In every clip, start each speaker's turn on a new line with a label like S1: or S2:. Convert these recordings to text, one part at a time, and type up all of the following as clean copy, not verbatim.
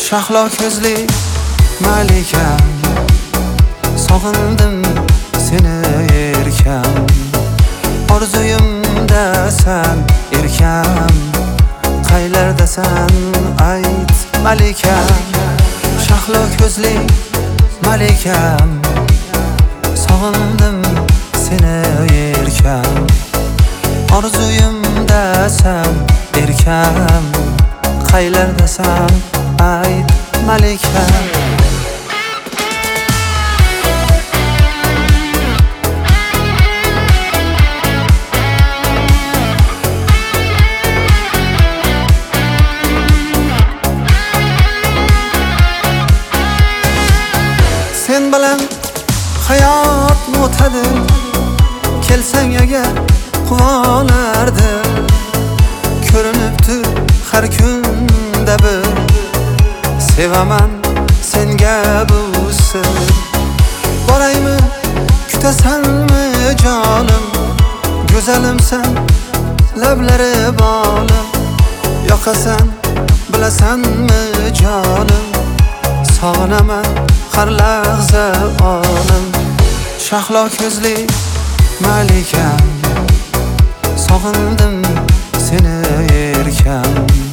S1: shahlo ko'zli malikam, sog'indim seni erkam, orzuyimdasan erkam, qaylardasan ayt malikam. Shahlo ko'zli malikam, sog'indim seni erkam, orzuyimdasan erkam, qaylardasan ayt malikam. Sen bilan hayotni o'tadi, kelsang agar quvonardim. Ko'rinibdi har kunda bir, sevaman senga bu sir. Boraymi, kutasanmi jonim, go'zalimsan, lablari bolim. Yoqasan, bilasanmi jonim, sog'inaman har lahza olim. Shahlo ko'zli malikam, sog'indim seni erkam,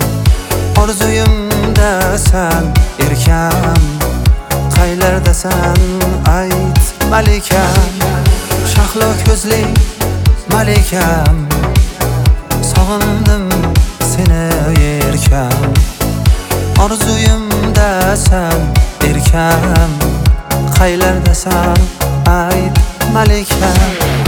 S1: orzuyimdasan erkam, qaylardasan ayt malikam. Shahlo ko'zli malikam, sog'indim seni erkam, orzuyimdasan erkam, qaylardasan ayt malikam.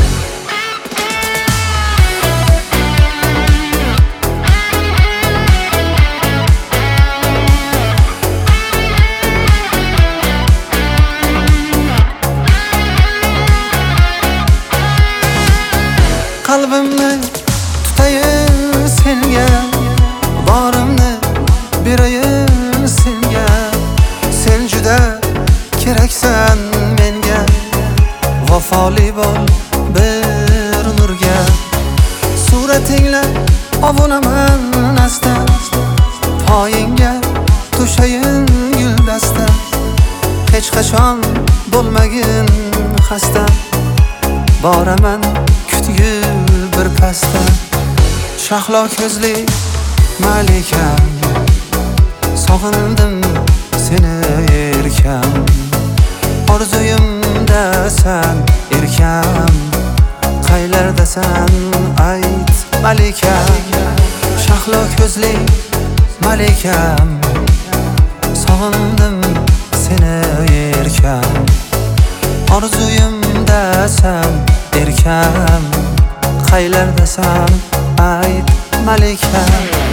S1: Qalbimni tutayin senga, borimni berayin senga. Sen juda keraksan menga, vafoli bo'l bir nurga. Suratingla ovunaman asta, poyingga to'shayin guldasta. Hech qachon bo'lmagin xasta, boraman kutgil bir pasta. Shahlo ko'zli malikam, sog'indim seni erkam, orzuyimdasan erkam, qaylardasan ayt malikam. Shahlo ko'zli malikam, sog'indim seni erkam, orzuyimdasan erkam, qaylardasan ayt malikam.